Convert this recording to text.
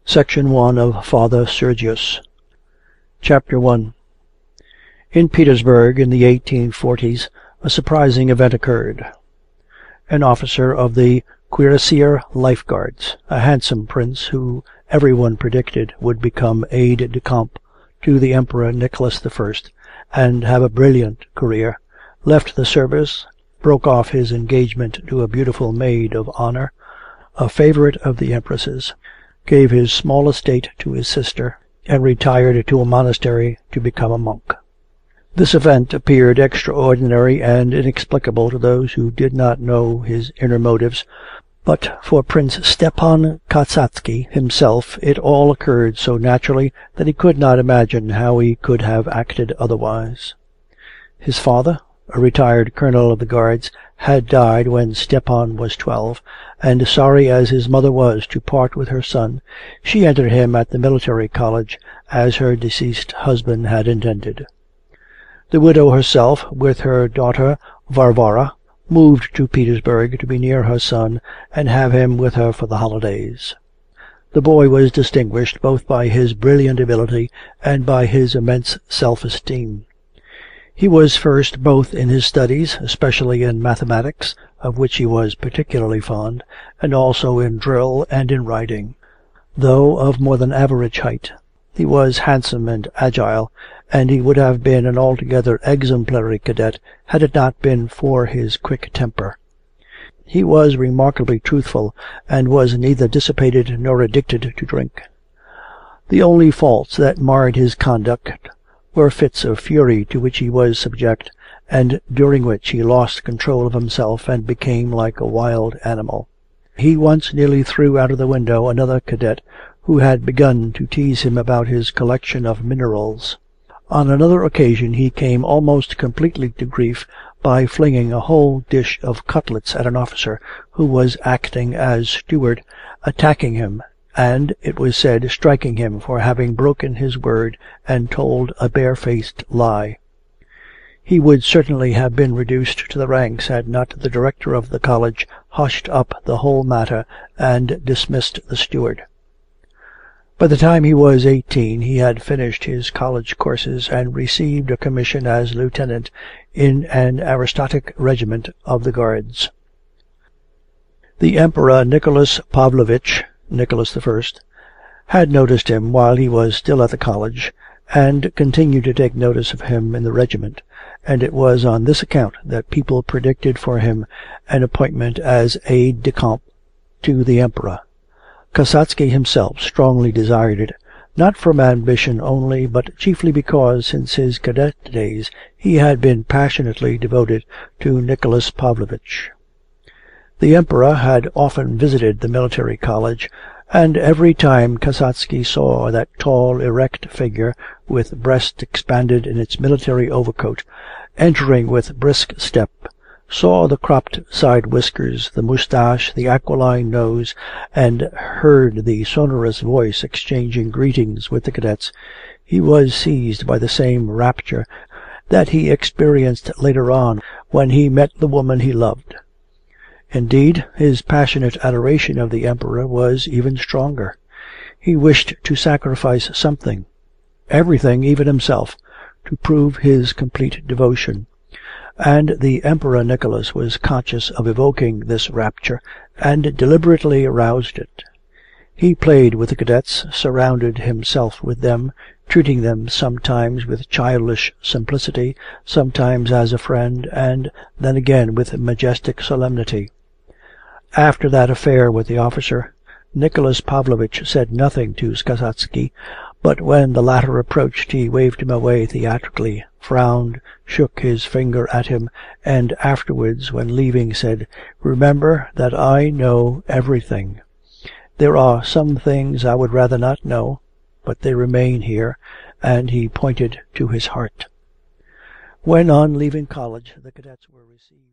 Section 1 of Father Sergius. Chapter 1. In Petersburg in the 1840s a surprising event occurred. An officer of the Cuirassier Life Guards, a handsome prince who everyone predicted would become aide-de-camp to the Emperor Nicholas I and have a brilliant career, left the service, broke off his engagement to a beautiful maid of honor, a favorite of the Empress's, gave his small estate to his sister, and retired to a monastery to become a monk. This event appeared extraordinary and inexplicable to those who did not know his inner motives, but for Prince Stepan Kasatsky himself it all occurred so naturally that he could not imagine how he could have acted otherwise. His father, a retired colonel of the Guards, had died when Stepan was 12, and sorry as his mother was to part with her son, she entered him at the military college as her deceased husband had intended. The widow herself, with her daughter Varvara, moved to Petersburg to be near her son and have him with her for the holidays. The boy was distinguished both by his brilliant ability and by his immense self-esteem. He was first both in his studies, especially in mathematics, of which he was particularly fond, and also in drill and in riding. Though of more than average height, he was handsome and agile, and he would have been an altogether exemplary cadet had it not been for his quick temper. He was remarkably truthful, and was neither dissipated nor addicted to drink. The only faults that marred his conduct were fits of fury to which he was subject, and during which he lost control of himself and became like a wild animal. He once nearly threw out of the window another cadet who had begun to tease him about his collection of minerals. On another occasion he came almost completely to grief by flinging a whole dish of cutlets at an officer who was acting as steward, attacking him, and, it was said, striking him for having broken his word and told a barefaced lie. He would certainly have been reduced to the ranks had not the director of the college hushed up the whole matter and dismissed the steward. By the time he was 18 he had finished his college courses and received a commission as lieutenant in an aristocratic regiment of the Guards. The Emperor Nicholas Pavlovich, Nicholas I, had noticed him while he was still at the college, and continued to take notice of him in the regiment, and it was on this account that people predicted for him an appointment as aide-de-camp to the Emperor. Kasatsky himself strongly desired it, not from ambition only, but chiefly because since his cadet days he had been passionately devoted to Nicholas Pavlovich. The Emperor had often visited the military college, and every time Kasatsky saw that tall, erect figure, with breast expanded in its military overcoat, entering with brisk step, saw the cropped side whiskers, the moustache, the aquiline nose, and heard the sonorous voice exchanging greetings with the cadets, he was seized by the same rapture that he experienced later on when he met the woman he loved. Indeed, his passionate adoration of the Emperor was even stronger. He wished to sacrifice something, everything, even himself, to prove his complete devotion. And the Emperor Nicholas was conscious of evoking this rapture, and deliberately aroused it. He played with the cadets, surrounded himself with them, treating them sometimes with childish simplicity, sometimes as a friend, and then again with majestic solemnity. After that affair with the officer, Nicholas Pavlovich said nothing to Kasatsky, but when the latter approached he waved him away theatrically, frowned, shook his finger at him, and afterwards, when leaving, said, "Remember that I know everything. There are some things I would rather not know, but they remain here," and he pointed to his heart. When on leaving college the cadets were received